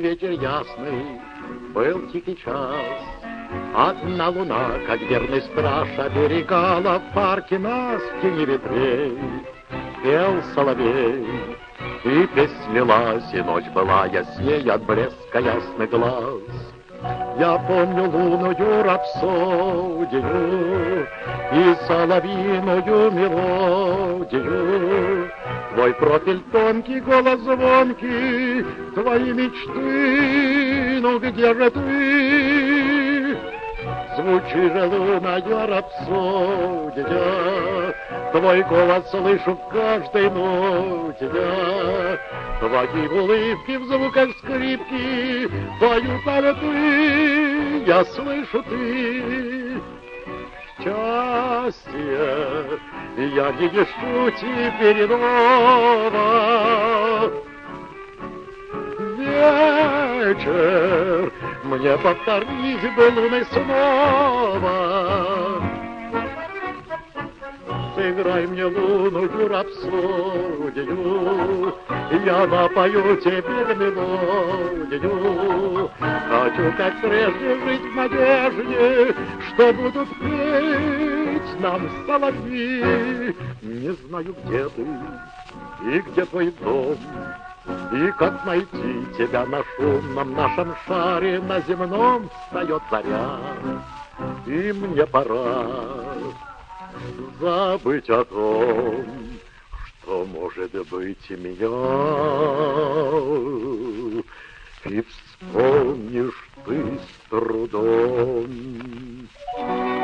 вечер ясный, был тихий час. Одна луна, как верный страж, оберегала в парке нас в тени ветвей. Пел соловей, и песнь лилась, и ночь была ясней от блеска ясных глаз. Я помню лунную рапсодию и соловьиную мелодию. Твой профиль тонкий, голос звонкий, твои мечты, ну где же ты? Звучи же лунная рапсодия, твой голос слышу в каждой ноте я. Твои улыбки в звуках скрипки поют альты, я слышу ты. Счастье, я не ищу теперь иного. Вечер, мне повторить бы луны снова. Сыграй мне лунную рапсодию, я напою тебе мелодию. Хочу, как прежде, жить в надежде, что будут петь нам соловьи. Не знаю, где ты и где твой дом, и как найти тебя на шумном нашем шаре. На земном встает заря, и мне пора забыть о том, что может быть меня. И вспомнишь ты с трудом